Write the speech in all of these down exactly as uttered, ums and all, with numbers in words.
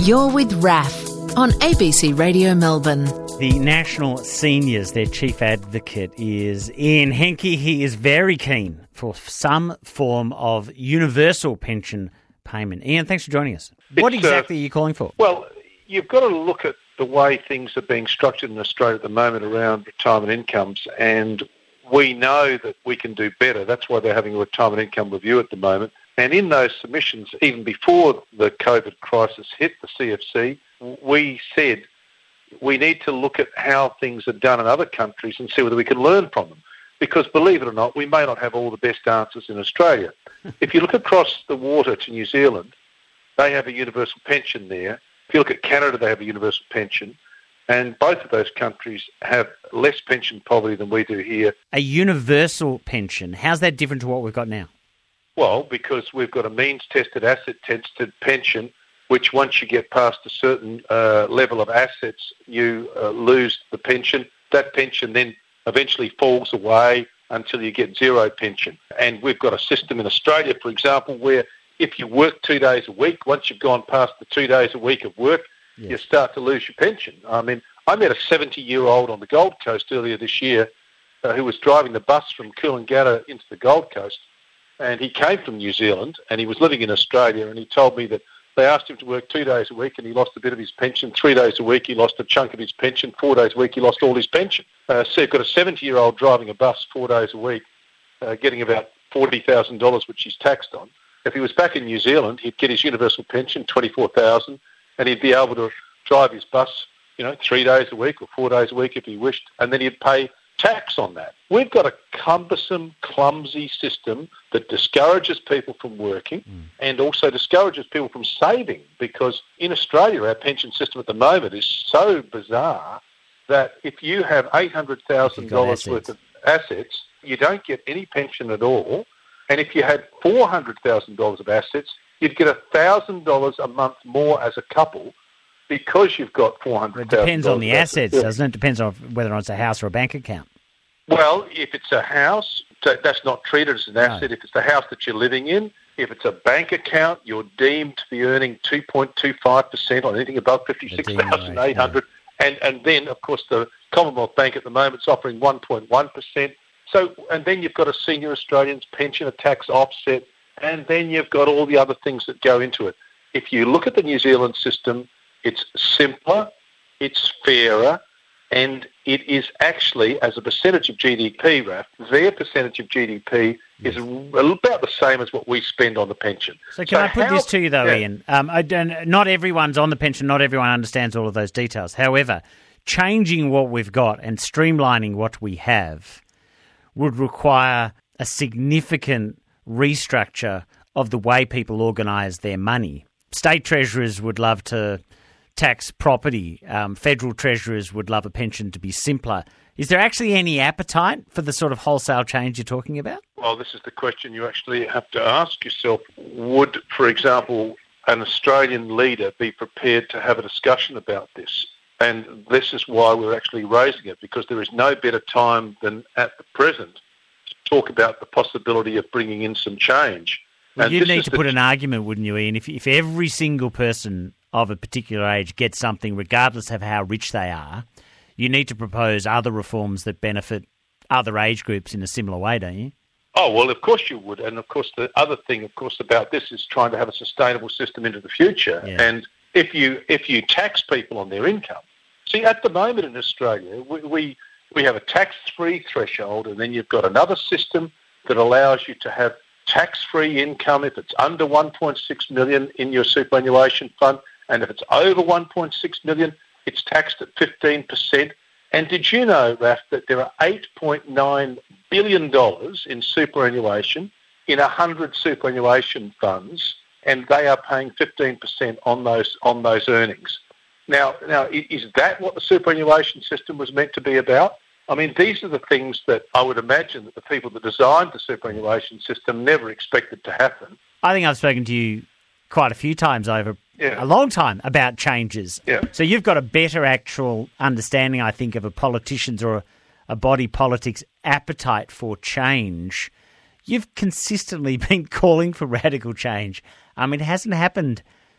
You're with R A F on A B C Radio Melbourne. The National Seniors, their chief advocate is Ian Henke. He is very keen for some form of universal pension payment. Ian, thanks for joining us. What It's, exactly uh, are you calling for? Well, you've got to look at the way things are being structured in Australia at the moment around retirement incomes, and we know that we can do better. That's why they're having a retirement income review at the moment. And in those submissions, even before the COVID crisis hit the C F C, we said we need to look at how things are done in other countries and see whether we can learn from them. Because believe it or not, we may not have all the best answers in Australia. If you look across the water to New Zealand, they have a universal pension there. If you look at Canada, they have a universal pension. And both of those countries have less pension poverty than we do here. A universal pension. How's that different to what we've got now? Well, because we've got a means-tested, asset-tested pension, which once you get past a certain uh, level of assets, you uh, lose the pension. That pension then eventually falls away until you get zero pension. And we've got a system in Australia, for example, where if you work two days a week, once you've gone past the two days a week of work, yes, you start to lose your pension. I mean, I met a seventy-year-old on the Gold Coast earlier this year uh, who was driving the bus from Coolangatta into the Gold Coast, and he came from New Zealand, and he was living in Australia, and he told me that they asked him to work two days a week, and he lost a bit of his pension. Three days a week, he lost a chunk of his pension. Four days a week, he lost all his pension. Uh, so you've got a seventy-year-old driving a bus four days a week, uh, getting about forty thousand dollars, which he's taxed on. If he was back in New Zealand, he'd get his universal pension, twenty-four thousand dollars, and he'd be able to drive his bus, you know, three days a week or four days a week if he wished, and then he'd pay tax on that. We've got a cumbersome, clumsy system that discourages people from working mm. and also discourages people from saving, because in Australia our pension system at the moment is so bizarre that if you have eight hundred thousand dollars worth of assets, you don't get any pension at all. And if you had four hundred thousand dollars of assets, you'd get one thousand dollars a month more as a couple, because you've got four hundred thousand dollars. It depends on the assets, doesn't it? It depends on whether or not it's a house or a bank account. Well, if it's a house, that's not treated as an asset. No. If it's the house that you're living in, if it's a bank account, you're deemed to be earning two point two five percent on anything above fifty-six thousand eight hundred dollars. Yeah. And, and then, of course, the Commonwealth Bank at the moment is offering one point one percent. So, and then you've got a senior Australian's pension, a tax offset, and then you've got all the other things that go into it. If you look at the New Zealand system, it's simpler, it's fairer, and it is actually, as a percentage of G D P, Raf, their percentage of G D P is about the same as what we spend on the pension. So can so I put how, this to you, though, yeah. Ian? Um, I don't, not everyone's on the pension, not everyone understands all of those details. However, changing what we've got and streamlining what we have would require a significant restructure of the way people organise their money. State treasurers would love to tax property. Um, federal treasurers would love a pension to be simpler. Is there actually any appetite for the sort of wholesale change you're talking about? Well, this is the question you actually have to ask yourself. Would, for example, an Australian leader be prepared to have a discussion about this? And this is why we're actually raising it, because there is no better time than at the present to talk about the possibility of bringing in some change. Well, you'd need to put an argument, wouldn't you, Ian? If, if every single person of a particular age gets something, regardless of how rich they are, you need to propose other reforms that benefit other age groups in a similar way, don't you? Oh, well, of course you would. And, of course, the other thing, of course, about this is trying to have a sustainable system into the future. Yeah. And if you if you tax people on their income, see, at the moment in Australia, we, we, we have a tax-free threshold, and then you've got another system that allows you to have tax-free income if it's under one point six million dollars in your superannuation fund, and if it's over one point six million dollars, it's taxed at fifteen percent. And did you know, Raf, that there are eight point nine billion dollars in superannuation in one hundred superannuation funds, and they are paying fifteen percent on those on those earnings. Now, now, is that what the superannuation system was meant to be about? I mean, these are the things that I would imagine that the people that designed the superannuation system never expected to happen. I think I've spoken to you quite a few times over yeah. a long time about changes. Yeah. So you've got a better actual understanding, I think, of a politician's or a, a body politic's appetite for change. You've consistently been calling for radical change. I mean, it hasn't happened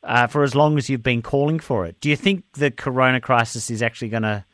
uh, for as long as you've been calling for it. Do you think the corona crisis is actually going to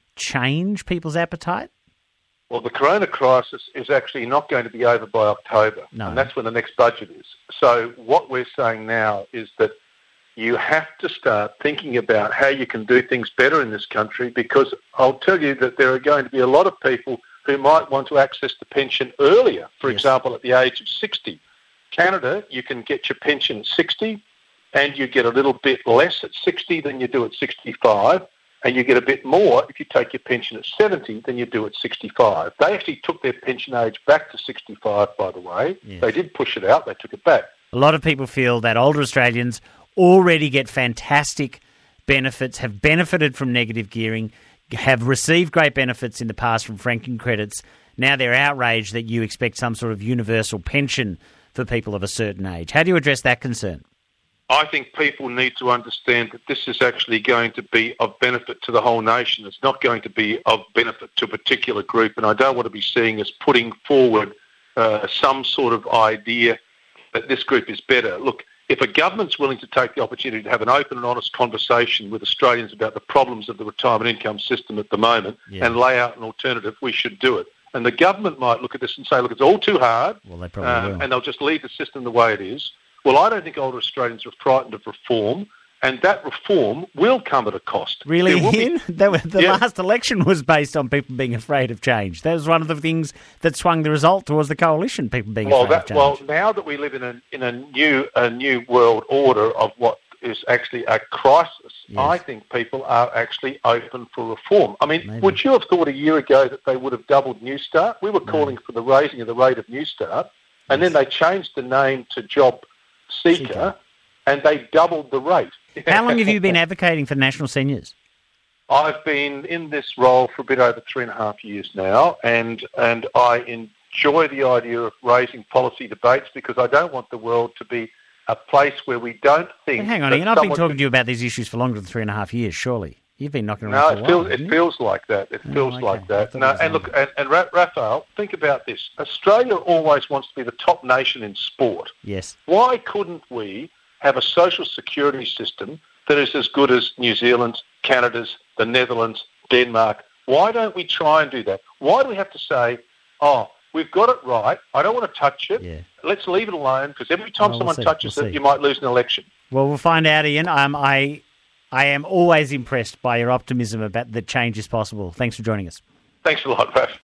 change people's appetite? Well, the corona crisis is actually not going to be over by October, No. and that's when the next budget is. So what we're saying now is that you have to start thinking about how you can do things better in this country, because I'll tell you that there are going to be a lot of people who might want to access the pension earlier, for Yes. example, at the age of sixty. Canada, you can get your pension at sixty, and you get a little bit less at sixty than you do at sixty-five. And you get a bit more if you take your pension at seventy than you do at sixty-five. They actually took their pension age back to sixty-five, by the way. Yes. They did push it out. They took it back. A lot of people feel that older Australians already get fantastic benefits, have benefited from negative gearing, have received great benefits in the past from franking credits. Now they're outraged that you expect some sort of universal pension for people of a certain age. How do you address that concern? I think people need to understand that this is actually going to be of benefit to the whole nation. It's not going to be of benefit to a particular group, and I don't want to be seen as putting forward uh, some sort of idea that this group is better. Look, if a government's willing to take the opportunity to have an open and honest conversation with Australians about the problems of the retirement income system at the moment Yeah. and lay out an alternative, we should do it. And the government might look at this and say, look, it's all too hard, Well, they probably uh, will. and they'll just leave the system the way it is. Well, I don't think older Australians are frightened of reform, and that reform will come at a cost. Really, There will be- Ian? That was, the Yeah. last election was based on people being afraid of change. That was one of the things that swung the result towards the coalition, people being Well, afraid that, of change. well, now that we live in a in a new a new world order of what is actually a crisis, Yes. I think people are actually open for reform. I mean, Maybe. would you have thought a year ago that they would have doubled New Start? We were calling for the raising of the rate of New Start, and Yes. then they changed the name to Job Seeker, Seeker. and they doubled the rate. How long have you been advocating for national seniors? I've been in this role for a bit over three and a half years now, and and I enjoy the idea of raising policy debates, because I don't want the world to be a place where we don't think. But hang on, that Ian, I've been someone talking can- to you about these issues for longer than three and a half years, surely. You've been knocking No, around for a it while. feels haven't it you? feels like that. It Oh, feels okay. like I that. thought No, it was and look, longer. and, and Ra- Raphael, think about this. Australia always wants to be the top nation in sport. Yes. Why couldn't we have a social security system that is as good as New Zealand's, Canada's, the Netherlands, Denmark? Why don't we try and do that? Why do we have to say, oh, we've got it right, I don't want to touch it, Yeah. let's leave it alone, because every time Well, we'll someone see, touches we'll it, see. you might lose an election. Well, we'll find out, Ian. Um, I, I am always impressed by your optimism about that change is possible. Thanks for joining us. Thanks a lot, Raph.